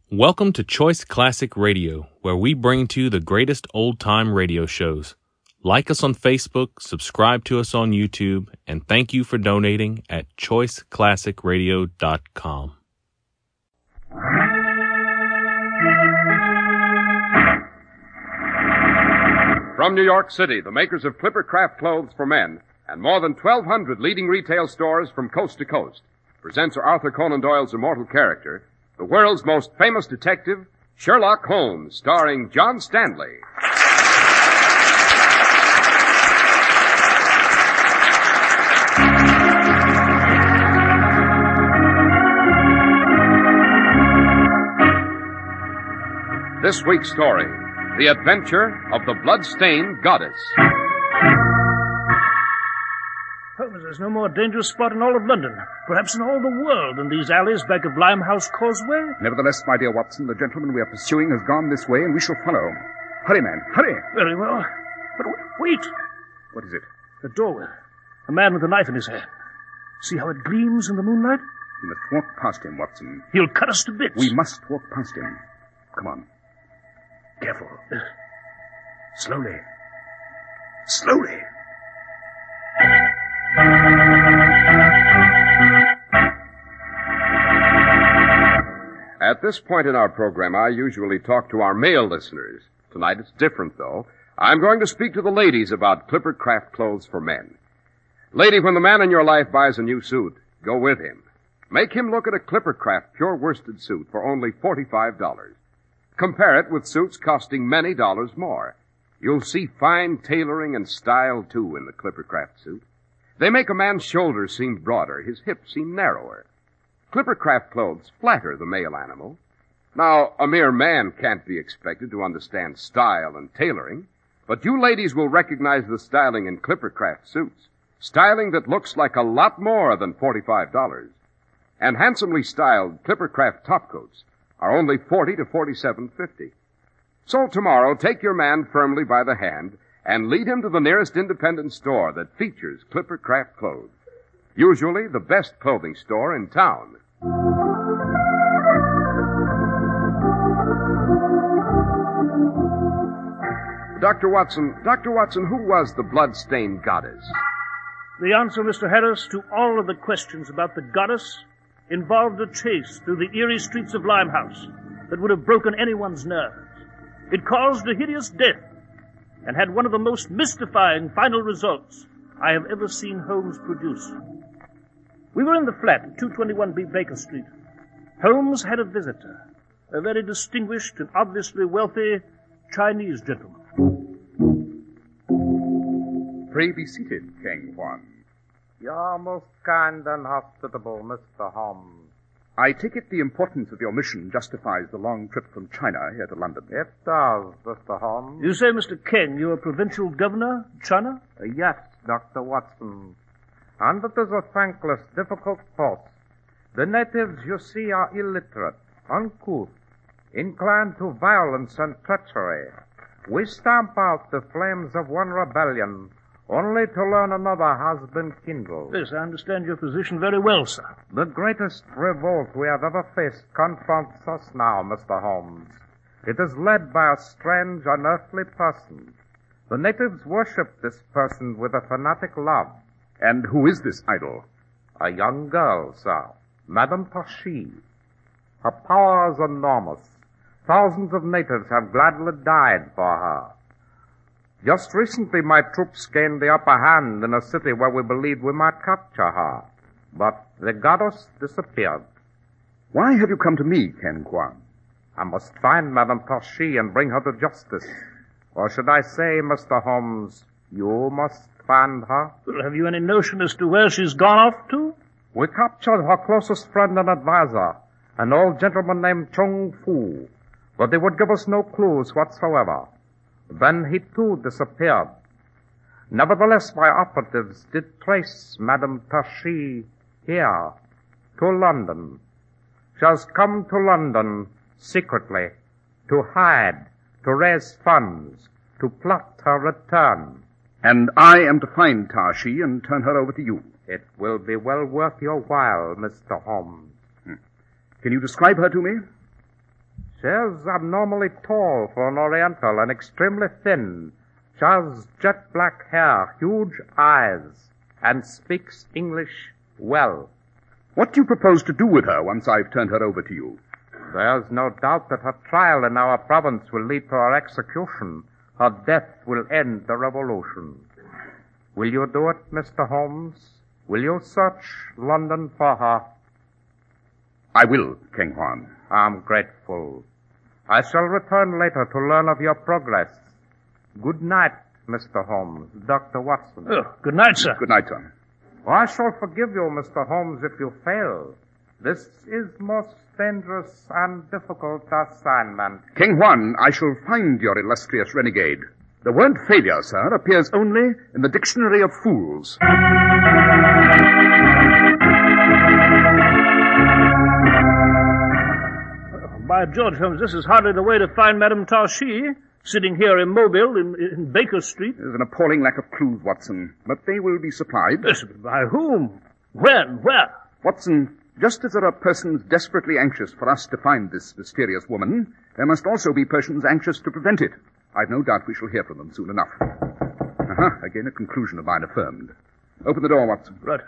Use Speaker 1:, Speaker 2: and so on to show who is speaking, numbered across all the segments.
Speaker 1: Welcome to Choice Classic Radio, where we bring to you the greatest old-time radio shows. Like us on Facebook, subscribe to us on YouTube, and thank you for donating at choiceclassicradio.com.
Speaker 2: From New York City, the makers of Clipper Craft Clothes for Men and more than 1,200 leading retail stores from coast to coast presents Arthur Conan Doyle's immortal character, the world's most famous detective, Sherlock Holmes, starring John Stanley. This week's story, The Adventure of the Blood-Stained Goddess.
Speaker 3: Holmes, there's no more dangerous spot in all of London, perhaps in all the world, than these alleys back of Limehouse Causeway.
Speaker 4: Nevertheless, my dear Watson, the gentleman we are pursuing has gone this way, and we shall follow. Hurry, man, hurry!
Speaker 3: Very well. But wait!
Speaker 4: What is it?
Speaker 3: The doorway. A man with a knife in his hand. See how it gleams in the moonlight?
Speaker 4: We must walk past him, Watson.
Speaker 3: He'll cut us to bits.
Speaker 4: We must walk past him. Come on. Careful. Slowly. Slowly.
Speaker 2: At this point in our program, I usually talk to our male listeners. Tonight it's different, though. I'm going to speak to the ladies about Clipper Craft Clothes for Men. Lady, when the man in your life buys a new suit, go with him. Make him look at a Clipper Craft pure worsted suit for only $45. Compare it with suits costing many dollars more. You'll see fine tailoring and style, too, in the Clipper Craft suit. They make a man's shoulders seem broader, his hips seem narrower. Clipper Craft clothes flatter the male animal. Now, a mere man can't be expected to understand style and tailoring, but you ladies will recognize the styling in Clipper Craft suits. Styling that looks like a lot more than $45. And handsomely styled Clipper Craft topcoats are only $40 to $47.50. So tomorrow, take your man firmly by the hand and lead him to the nearest independent store that features Clipper Craft clothes. Usually the best clothing store in town. Dr. Watson, who was the blood-stained goddess?
Speaker 3: The answer, Mr. Harris, to all of the questions about the goddess involved a chase through the eerie streets of Limehouse that would have broken anyone's nerves. It caused a hideous death and had one of the most mystifying final results I have ever seen Holmes produce. We were in the flat at 221B Baker Street. Holmes had a visitor, a very distinguished and obviously wealthy Chinese gentleman.
Speaker 4: Pray be seated, Kang Huan.
Speaker 5: You're most kind and hospitable, Mr. Holmes.
Speaker 4: I take it the importance of your mission justifies the long trip from China here to London.
Speaker 5: It does, Mr. Holmes.
Speaker 3: You say, Mr. Keng, you're a provincial governor of China?
Speaker 5: Yes, Dr. Watson. And it is a thankless, difficult post. The natives, you see, are illiterate, uncouth, inclined to violence and treachery. We stamp out the flames of one rebellion, only to learn another has been kindled.
Speaker 3: Yes, I understand your position very well, sir.
Speaker 5: The greatest revolt we have ever faced confronts us now, Mr. Holmes. It is led by a strange, unearthly person. The natives worship this person with a fanatic love.
Speaker 4: And who is this idol?
Speaker 5: A young girl, sir, Madame Tashi. Her power is enormous. Thousands of natives have gladly died for her. Just recently, my troops gained the upper hand in a city where we believed we might capture her. But the goddess disappeared.
Speaker 4: Why have you come to me, Ken Kwan?
Speaker 5: I must find Madame Tashi and bring her to justice. Or should I say, Mr. Holmes, you must find her?
Speaker 3: Well, have you any notion as to where she's gone off to?
Speaker 5: We captured her closest friend and advisor, an old gentleman named Chung Fu, but he would give us no clues whatsoever. Then he too disappeared. Nevertheless, my operatives did trace Madame Tashi here, to London. She has come to London secretly, to hide, to raise funds, to plot her return.
Speaker 4: And I am to find Tashi and turn her over to you.
Speaker 5: It will be well worth your while, Mr. Holmes.
Speaker 4: Can you describe her to me?
Speaker 5: She is abnormally tall for an Oriental and extremely thin. She has jet black hair, huge eyes, and speaks English well.
Speaker 4: What do you propose to do with her once I've turned her over to you?
Speaker 5: There's no doubt that her trial in our province will lead to her execution. Her death will end the revolution. Will you do it, Mr. Holmes? Will you search London for her?
Speaker 4: I will, King Juan.
Speaker 5: I'm grateful. I shall return later to learn of your progress. Good night, Mr. Holmes. Dr. Watson.
Speaker 3: Oh, good night, sir.
Speaker 4: Good night, sir.
Speaker 5: I shall forgive you, Mr. Holmes, if you fail. This is most dangerous and difficult assignment.
Speaker 4: King Juan, I shall find your illustrious renegade. The word failure, sir, appears only in the dictionary of fools.
Speaker 3: By George, Holmes, this is hardly the way to find Madame Tarshi, sitting here immobile in Baker Street.
Speaker 4: There's an appalling lack of clues, Watson, but they will be supplied.
Speaker 3: Yes, by whom? When? Where?
Speaker 4: Watson, just as there are persons desperately anxious for us to find this mysterious woman, there must also be persons anxious to prevent it. I've no doubt we shall hear from them soon enough. Again a conclusion of mine affirmed. Open the door, Watson.
Speaker 3: Right.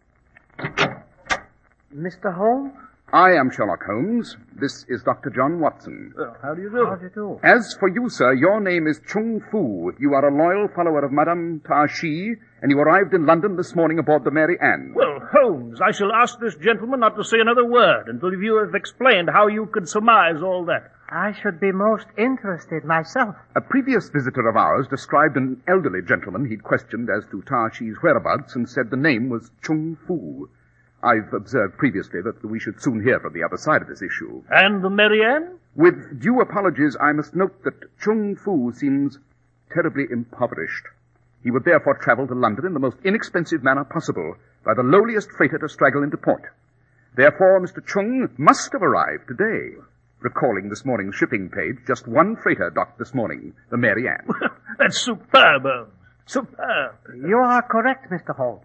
Speaker 6: Mr. Holmes?
Speaker 4: I am Sherlock Holmes. This is Dr. John Watson.
Speaker 3: Well, how do you do?
Speaker 6: How do you do?
Speaker 4: As for you, sir, your name is Chung Fu. You are a loyal follower of Madame Tarshi, and you arrived in London this morning aboard the Mary Ann.
Speaker 3: Well, Holmes, I shall ask this gentleman not to say another word until you have explained how you could surmise all that.
Speaker 6: I should be most interested myself.
Speaker 4: A previous visitor of ours described an elderly gentleman he'd questioned as to Tarshi's whereabouts and said the name was Chung Fu. I've observed previously that we should soon hear from the other side of this issue.
Speaker 3: And the Mary Ann?
Speaker 4: With due apologies, I must note that Chung Fu seems terribly impoverished. He would therefore travel to London in the most inexpensive manner possible, by the lowliest freighter to straggle into port. Therefore, Mr. Chung must have arrived today. Recalling this morning's shipping page, just one freighter docked this morning, the Mary Ann.
Speaker 3: That's superb, Holmes. Superb.
Speaker 6: You are correct, Mr. Holmes.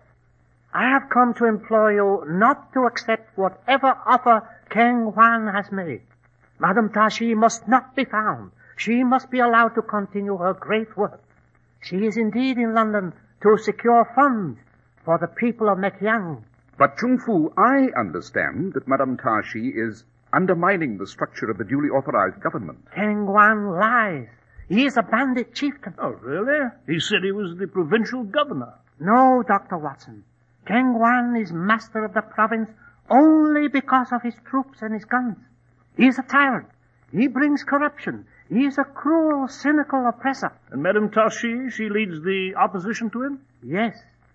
Speaker 6: I have come to implore you not to accept whatever offer King Juan has made. Madame Tashi must not be found. She must be allowed to continue her great work. She is indeed in London to secure funds for the people of Mekyang.
Speaker 4: But Chung Fu, I understand that Madame Tashi is undermining the structure of the duly authorized government.
Speaker 6: King Juan lies. He is a bandit chieftain.
Speaker 3: Oh, really? He said he was the provincial governor.
Speaker 6: No, Dr. Watson. King Juan is master of the province only because of his troops and his guns. He is a tyrant. He brings corruption. He is a cruel, cynical oppressor.
Speaker 3: And Madame Tashi, she leads the opposition to him?
Speaker 6: Yes,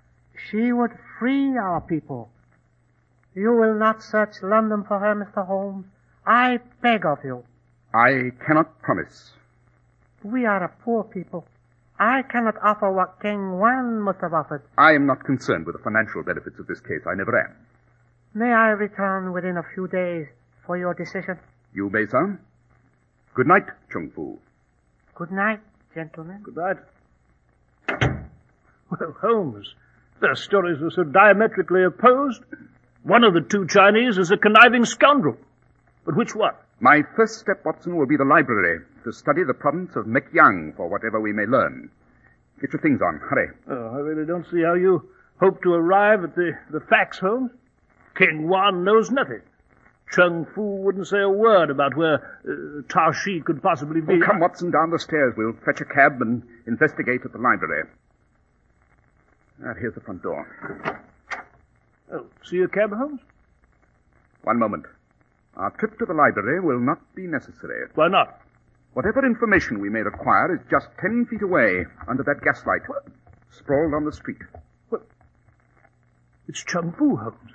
Speaker 6: she would free our people. You will not search London for her, Mr. Holmes. I beg of you.
Speaker 4: I cannot promise.
Speaker 6: We are a poor people. I cannot offer what King Juan must have offered.
Speaker 4: I am not concerned with the financial benefits of this case. I never am.
Speaker 6: May I return within a few days for your decision?
Speaker 4: You may, sir. Good night, Chung Fu.
Speaker 6: Good night, gentlemen.
Speaker 3: Good night. Well, Holmes, their stories are so diametrically opposed. One of the two Chinese is a conniving scoundrel. But which one?
Speaker 4: My first step, Watson, will be the library, to study the province of Mekyang for whatever we may learn. Get your things on. Hurry.
Speaker 3: Oh, I really don't see how you hope to arrive at the facts, Holmes. King Juan knows nothing. Chung Fu wouldn't say a word about where Tashi could possibly be.
Speaker 4: Oh, come, Watson, down the stairs. We'll fetch a cab and investigate at the library. Here's the front door.
Speaker 3: Oh, see a cab, Holmes?
Speaker 4: One moment. Our trip to the library will not be necessary.
Speaker 3: Why not?
Speaker 4: Whatever information we may require is just 10 feet away, under that gaslight, sprawled on the street.
Speaker 3: Well, it's Chung Fu, Holmes.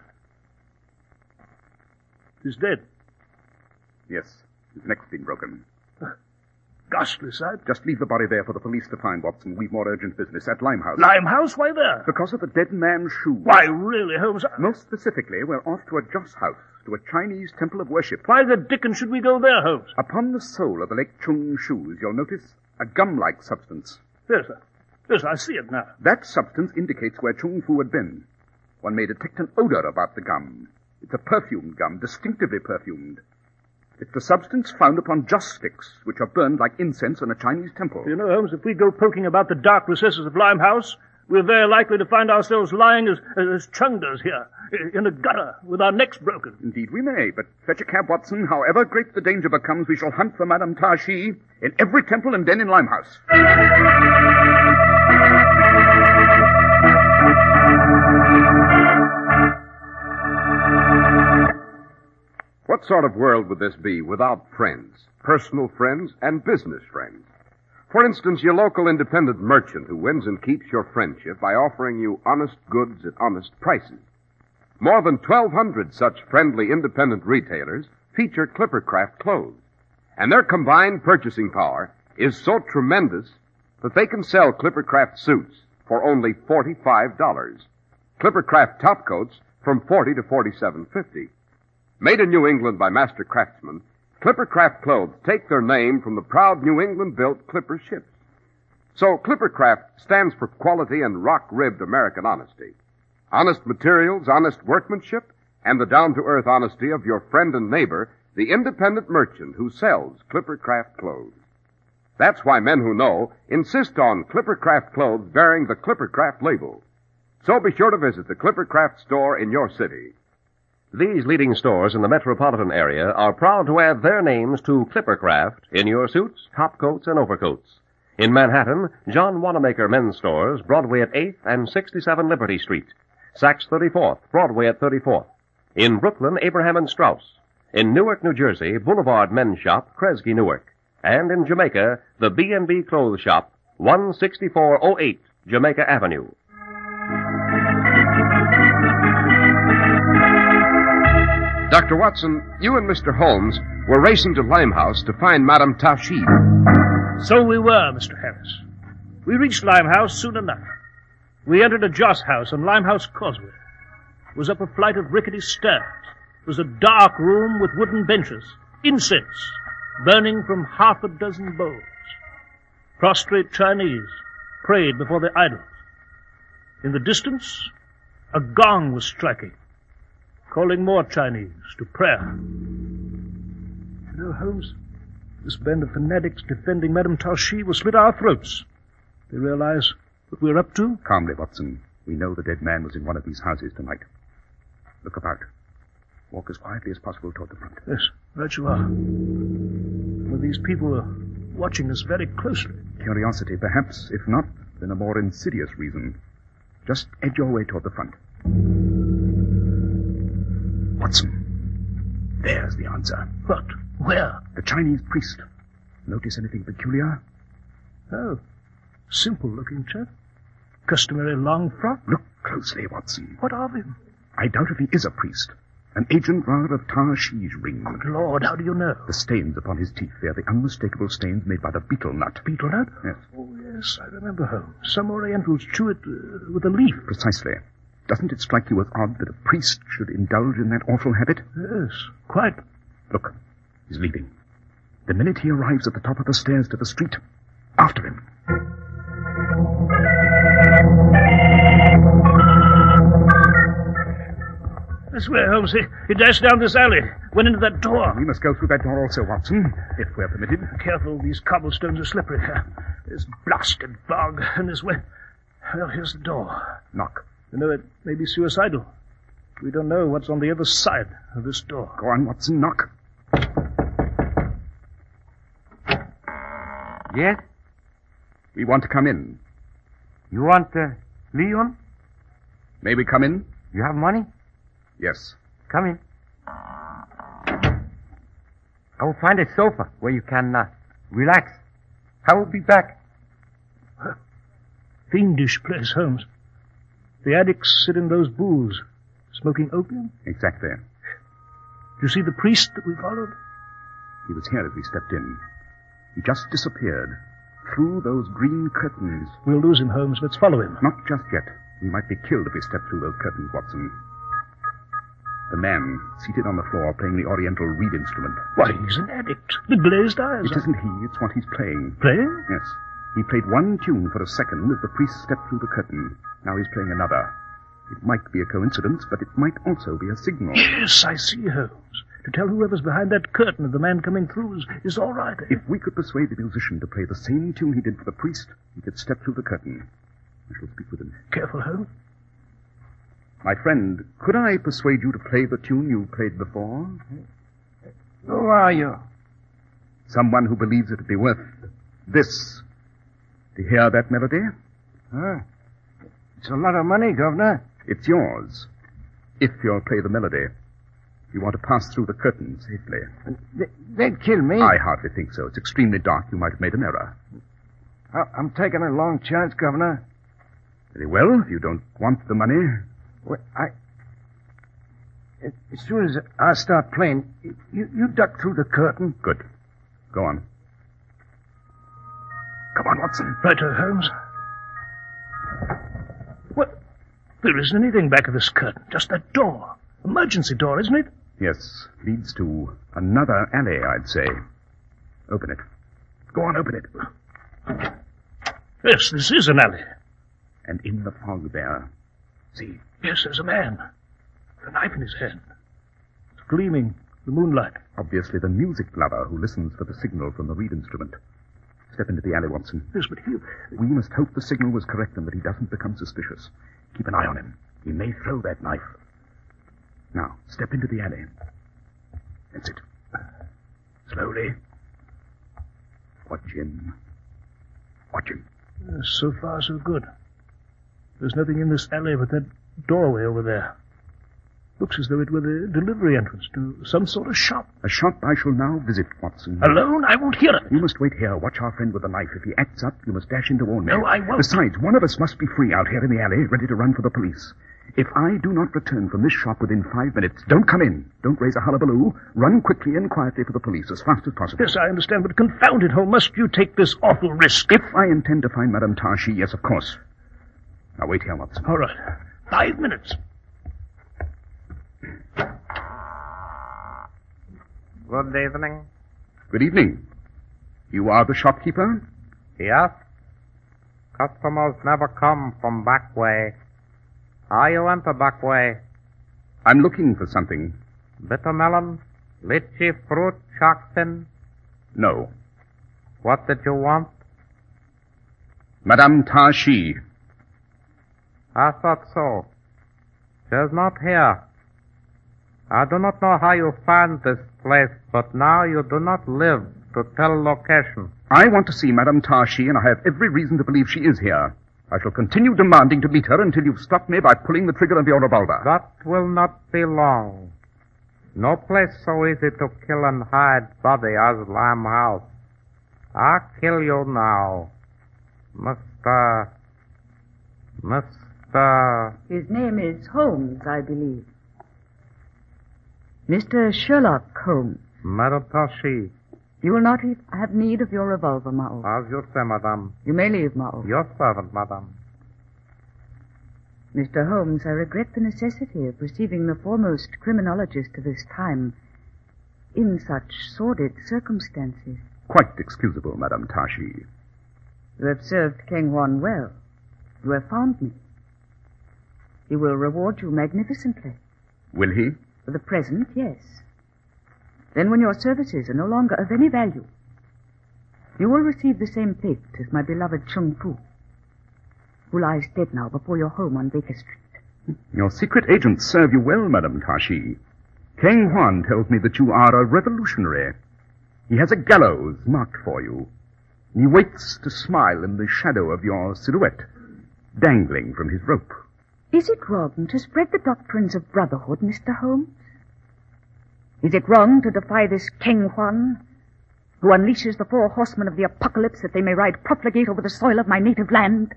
Speaker 3: He's dead.
Speaker 4: Yes, his neck's been broken.
Speaker 3: Ghastly sight.
Speaker 4: Just leave the body there for the police to find, Watson. We've more urgent business at Limehouse.
Speaker 3: Limehouse? Why there?
Speaker 4: Because of the dead man's shoes.
Speaker 3: Why, really, Holmes?
Speaker 4: Most specifically, we're off to a Joss house, to a Chinese temple of worship.
Speaker 3: Why the dickens should we go there, Holmes?
Speaker 4: Upon the sole of the Lake Chung shoes, you'll notice a gum-like substance.
Speaker 3: Yes, sir. Yes, I see it now.
Speaker 4: That substance indicates where Chung Fu had been. One may detect an odor about the gum. It's a perfumed gum, distinctively perfumed. It's the substance found upon joss sticks, which are burned like incense in a Chinese temple.
Speaker 3: You know, Holmes, if we go poking about the dark recesses of Limehouse, we're very likely to find ourselves lying as Chung does here, in a gutter, with our necks broken.
Speaker 4: Indeed we may, but fetch a cab, Watson. However great the danger becomes, we shall hunt for Madame Tashi in every temple and den in Limehouse.
Speaker 2: What sort of world would this be without friends, personal friends, and business friends? For instance, your local independent merchant who wins and keeps your friendship by offering you honest goods at honest prices. More than 1,200 such friendly independent retailers feature Clippercraft clothes, and their combined purchasing power is so tremendous that they can sell Clippercraft suits for only $45, Clippercraft topcoats from $40 to $47.50. Made in New England by master craftsmen, Clippercraft clothes take their name from the proud New England-built Clipper ships. So Clippercraft stands for quality and rock-ribbed American honesty. Honest materials, honest workmanship, and the down-to-earth honesty of your friend and neighbor, the independent merchant who sells Clippercraft clothes. That's why men who know insist on Clippercraft clothes bearing the Clippercraft label. So be sure to visit the Clippercraft store in your city.
Speaker 7: These leading stores in the metropolitan area are proud to add their names to Clippercraft in your suits, topcoats, and overcoats. In Manhattan, John Wanamaker Men's Stores, Broadway at 8th and 67 Liberty Street. Saks 34th, Broadway at 34th. In Brooklyn, Abraham and Strauss. In Newark, New Jersey, Boulevard Men's Shop, Kresge, Newark. And in Jamaica, the B&B Clothes Shop, 16408 Jamaica Avenue.
Speaker 2: Dr. Watson, you and Mr. Holmes were racing to Limehouse to find Madame Tashi.
Speaker 3: So we were, Mr. Harris. We reached Limehouse soon enough. We entered a joss house on Limehouse Causeway. It was up a flight of rickety stairs. It was a dark room with wooden benches, incense burning from half a dozen bowls. Prostrate Chinese prayed before their idols. In the distance, a gong was striking, calling more Chinese to prayer. You know, Holmes, this band of fanatics defending Madame Tashi will slit our throats. They realize what we're up to?
Speaker 4: Calmly, Watson. We know the dead man was in one of these houses tonight. Look about. Walk as quietly as possible toward the front.
Speaker 3: Yes, right you are. Well, these people are watching us very closely.
Speaker 4: Curiosity, perhaps. If not, then a more insidious reason. Just edge your way toward the front. Watson, there's the answer.
Speaker 3: What? Where?
Speaker 4: The Chinese priest. Notice anything peculiar?
Speaker 3: Oh, simple-looking chap. Customary long frock.
Speaker 4: Look closely, Watson.
Speaker 3: What of him?
Speaker 4: I doubt if he is a priest. An agent, rather, of Tashi's ring.
Speaker 3: Good Lord, how do you know?
Speaker 4: The stains upon his teeth. They are the unmistakable stains made by the betel nut.
Speaker 3: Betel nut?
Speaker 4: Yes.
Speaker 3: Oh, yes, I remember, Holmes. Some Orientals chew it with a leaf.
Speaker 4: Precisely. Doesn't it strike you as odd that a priest should indulge in that awful habit?
Speaker 3: Yes, quite.
Speaker 4: Look, he's leaving. The minute he arrives at the top of the stairs to the street, after him.
Speaker 3: This way, Holmes. He dashed down this alley, went into that door.
Speaker 4: We must go through that door also, Watson, if we're permitted.
Speaker 3: Careful, these cobblestones are slippery. This blasted bog, and this way. Well, here's the door.
Speaker 4: Knock.
Speaker 3: You know, it may be suicidal. We don't know what's on the other side of this door.
Speaker 4: Go on, Watson, knock.
Speaker 6: Yes?
Speaker 4: We want to come in.
Speaker 6: You want, Leon?
Speaker 4: May we come in?
Speaker 6: You have money?
Speaker 4: Yes.
Speaker 6: Come in. I will find a sofa where you can relax. I will be back.
Speaker 3: Fiendish place, Holmes. The addicts sit in those booths, smoking opium.
Speaker 4: Exactly.
Speaker 3: Did you see the priest that we followed?
Speaker 4: He was here as we stepped in. He just disappeared. Through those green curtains.
Speaker 3: We'll lose him, Holmes. Let's follow him.
Speaker 4: Not just yet. We might be killed if we step through those curtains, Watson. The man, seated on the floor, playing the Oriental reed instrument.
Speaker 3: Why, he's an addict. The glazed eyes.
Speaker 4: It isn't he. It's what he's playing.
Speaker 3: Playing?
Speaker 4: Yes. He played one tune for a second as the priest stepped through the curtain. Now he's playing another. It might be a coincidence, but it might also be a signal.
Speaker 3: Yes, I see, Holmes. to tell whoever's behind that curtain that the man coming through is all right.
Speaker 4: If we could persuade the musician to play the same tune he did for the priest, he could step through the curtain. I shall speak with him.
Speaker 3: Careful, Holmes.
Speaker 4: My friend, could I persuade you to play the tune you played before?
Speaker 8: Who are you?
Speaker 4: Someone who believes it to be worth this. To hear that melody?
Speaker 8: Huh? It's a lot of money, Governor.
Speaker 4: It's yours. If you'll play the melody. You want to pass through the curtain safely.
Speaker 8: They'd kill me.
Speaker 4: I hardly think so. It's extremely dark. You might have made an error.
Speaker 8: I'm taking a long chance, Governor.
Speaker 4: Very well. If you don't want the money.
Speaker 8: Well, as soon as I start playing, you duck through the curtain.
Speaker 4: Good. Go on. Come on, Watson.
Speaker 3: Righto, Holmes. Well, there isn't anything back of this curtain. Just that door. Emergency door, isn't it?
Speaker 4: Yes. Leads to another alley, I'd say. Open it. Go on, open it.
Speaker 3: Yes, this is an alley.
Speaker 4: And in the fog there. See?
Speaker 3: Yes, there's a man. With a knife in his hand. It's gleaming in the moonlight.
Speaker 4: Obviously the music lover who listens for the signal from the reed instrument. Step into the alley, Watson.
Speaker 3: Yes, but
Speaker 4: We must hope the signal was correct and that he doesn't become suspicious. Keep an eye on him. He may throw that knife. Now, step into the alley. That's it. Slowly. Watch him. Watch him.
Speaker 3: So far, so good. There's nothing in this alley but that doorway over there. Looks as though it were the delivery entrance to some sort of shop.
Speaker 4: A shop I shall now visit, Watson.
Speaker 3: Alone? I won't hear it.
Speaker 4: You must wait here. Watch our friend with the knife. If he acts up, you must dash in to warn me.
Speaker 3: No, I won't.
Speaker 4: Besides, one of us must be free out here in the alley, ready to run for the police. If I do not return from this shop within 5 minutes, don't come in. Don't raise a hullabaloo. Run quickly and quietly for the police as fast as possible.
Speaker 3: Yes, I understand, but confound it, Holmes, must you take this awful risk?
Speaker 4: If I intend to find Madame Tarshi, yes, of course. Now wait here, Watson.
Speaker 3: All right. 5 minutes.
Speaker 5: Good evening.
Speaker 4: Good evening. You are the shopkeeper?
Speaker 5: Yes. Customers never come from back way. Are you enter back way?
Speaker 4: I'm looking for something.
Speaker 5: Bitter melon, lychee fruit, shark fin.
Speaker 4: No.
Speaker 5: What did you want?
Speaker 4: Madame Tarshi.
Speaker 5: I thought so. She's not here. I do not know how you found this place, but now you do not live to tell location.
Speaker 4: I want to see Madame Tarshi, and I have every reason to believe she is here. I shall continue demanding to meet her until you stop me by pulling the trigger of your revolver.
Speaker 5: That will not be long. No place so easy to kill and hide body as Limehouse. I'll kill you now. Mr.
Speaker 9: His name is Holmes, I believe. Mr. Sherlock Holmes.
Speaker 5: Madame Tarshi.
Speaker 9: You will not have need of your revolver, Mao.
Speaker 5: As you say, madame.
Speaker 9: You may leave, Mao.
Speaker 5: Your servant, madame.
Speaker 9: Mr. Holmes, I regret the necessity of receiving the foremost criminologist of this time in such sordid circumstances.
Speaker 4: Quite excusable, Madame Tarshi.
Speaker 9: You have served King Juan well. You have found me. He will reward you magnificently.
Speaker 4: Will he?
Speaker 9: For the present, yes. Then when your services are no longer of any value, you will receive the same fate as my beloved Chung Fu, who lies dead now before your home on Baker Street.
Speaker 4: Your secret agents serve you well, Madame Tarshi. King Juan tells me that you are a revolutionary. He has a gallows marked for you. He waits to smile in the shadow of your silhouette, dangling from his rope.
Speaker 9: Is it wrong to spread the doctrines of brotherhood, Mr. Holmes? Is it wrong to defy this King Juan, who unleashes the 4 horsemen of the apocalypse that they may ride profligate over the soil of my native land?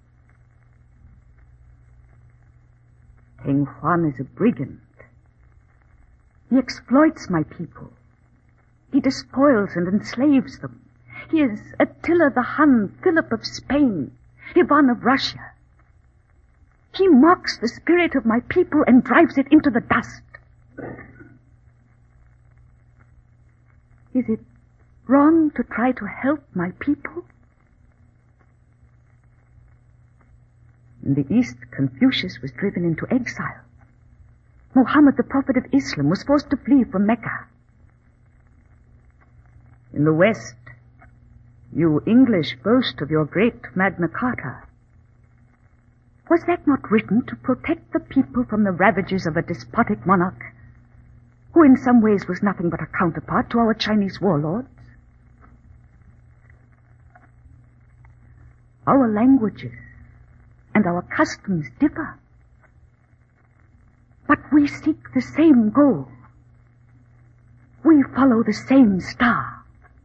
Speaker 9: King Juan is a brigand. He exploits my people. He despoils and enslaves them. He is Attila the Hun, Philip of Spain, Ivan of Russia. He mocks the spirit of my people and drives it into the dust. Is it wrong to try to help my people? In the East, Confucius was driven into exile. Muhammad, the prophet of Islam, was forced to flee from Mecca. In the West, you English boast of your great Magna Carta. Was that not written to protect the people from the ravages of a despotic monarch, who in some ways was nothing but a counterpart to our Chinese warlords? Our languages and our customs differ, but we seek the same goal. We follow the same star.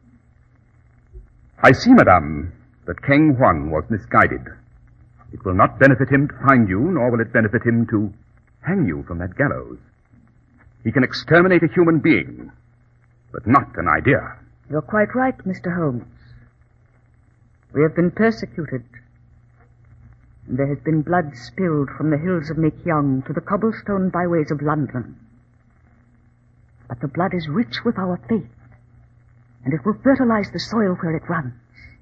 Speaker 4: I see, madame, that Keng Huan was misguided. It will not benefit him to find you, nor will it benefit him to hang you from that gallows. He can exterminate a human being, but not an idea.
Speaker 9: You're quite right, Mr. Holmes. We have been persecuted, and there has been blood spilled from the hills of Mekyong to the cobblestone byways of London. But the blood is rich with our faith, and it will fertilize the soil where it runs.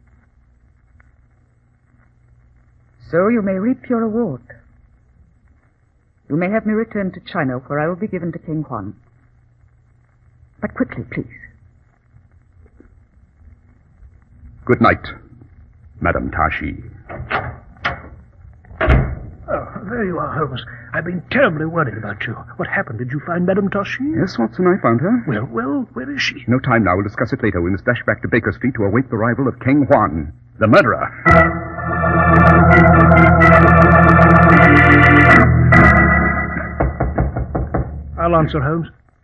Speaker 9: So you may reap your reward. You may have me return to China, where I will be given to King Huan. But quickly, please.
Speaker 4: Good night, Madame Tashi.
Speaker 3: Oh, there you are, Holmes. I've been terribly worried about you. What happened? Did you find Madame Tashi?
Speaker 4: Yes, Watson, I found her.
Speaker 3: Well, where is she?
Speaker 4: No time now. We'll discuss it later. We must dash back to Baker Street to await the arrival of Keng Huan, the murderer.
Speaker 3: I'll answer, Holmes.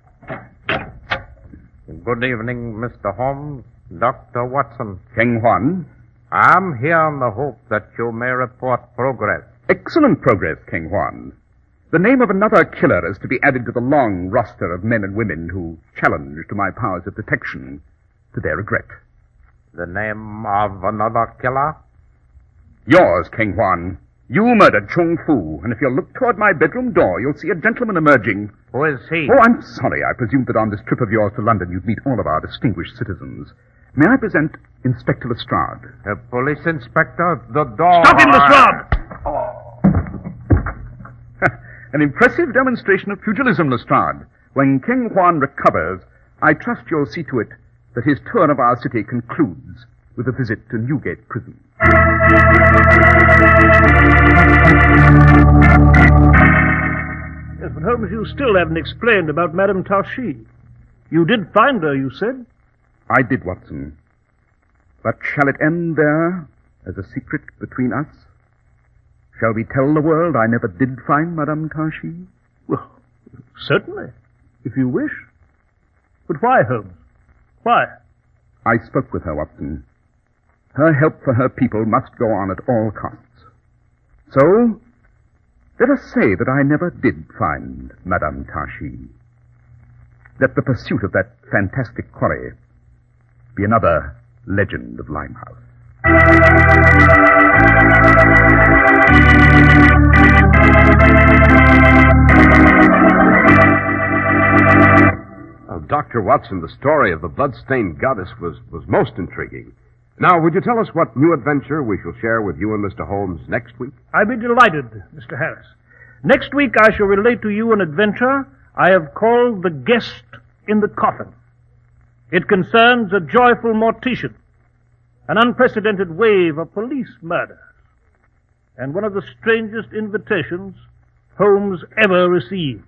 Speaker 5: Good evening, Mr. Holmes. Dr. Watson.
Speaker 4: Keng Huan.
Speaker 5: I'm here in the hope that you may report progress.
Speaker 4: Excellent progress, Keng Huan. The name of another killer is to be added to the long roster of men and women who challenged my powers of detection, to their regret.
Speaker 5: The name of another killer?
Speaker 4: Yours, Keng Huan. You murdered Chung Fu, and if you'll look toward my bedroom door, you'll see a gentleman emerging.
Speaker 5: Who is he?
Speaker 4: Oh, I'm sorry. I presumed that on this trip of yours to London you'd meet all of our distinguished citizens. May I present Inspector Lestrade?
Speaker 5: Police inspector, the door.
Speaker 3: Stop him, Lestrade!
Speaker 4: An impressive demonstration of pugilism, Lestrade. When Keng Huan recovers, I trust you'll see to it that his tour of our city concludes with a visit to Newgate Prison.
Speaker 3: Yes, but Holmes, you still haven't explained about Madame Tashi. You did find her, you said?
Speaker 4: I did, Watson. But shall it end there as a secret between us? Shall we tell the world I never did find Madame Tashi?
Speaker 3: Well, certainly, if you wish. But why, Holmes? Why?
Speaker 4: I spoke with her, Watson. Her help for her people must go on at all costs. So, let us say that I never did find Madame Tashi. Let the pursuit of that fantastic quarry be another legend of Limehouse.
Speaker 2: Dr. Watson, the story of the blood-stained goddess was most intriguing. Now, would you tell us what new adventure we shall share with you and Mr. Holmes next week?
Speaker 3: I'd be delighted, Mr. Harris. Next week I shall relate to you an adventure I have called The Guest in the Coffin. It concerns a joyful mortician, an unprecedented wave of police murders, and one of the strangest invitations Holmes ever received.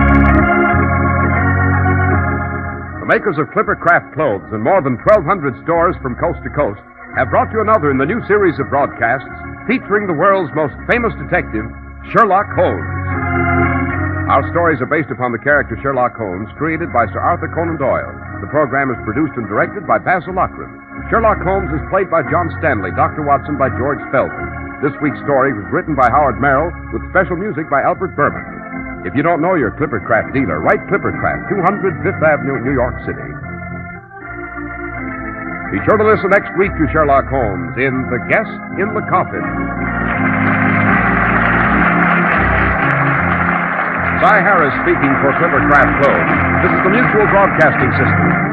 Speaker 2: The makers of Clipper Craft clothes and more than 1,200 stores from coast to coast have brought you another in the new series of broadcasts featuring the world's most famous detective, Sherlock Holmes. Our stories are based upon the character Sherlock Holmes, created by Sir Arthur Conan Doyle. The program is produced and directed by Basil Loughrane. Sherlock Holmes is played by John Stanley, Dr. Watson by George Feldman. This week's story was written by Howard Merrill with special music by Albert Berman. If you don't know your Clippercraft dealer, write Clippercraft, 200 Fifth Avenue, New York City. Be sure to listen next week to Sherlock Holmes in The Guest in the Coffin. Cy Harris speaking for Clippercraft Clothes. This is the Mutual Broadcasting System.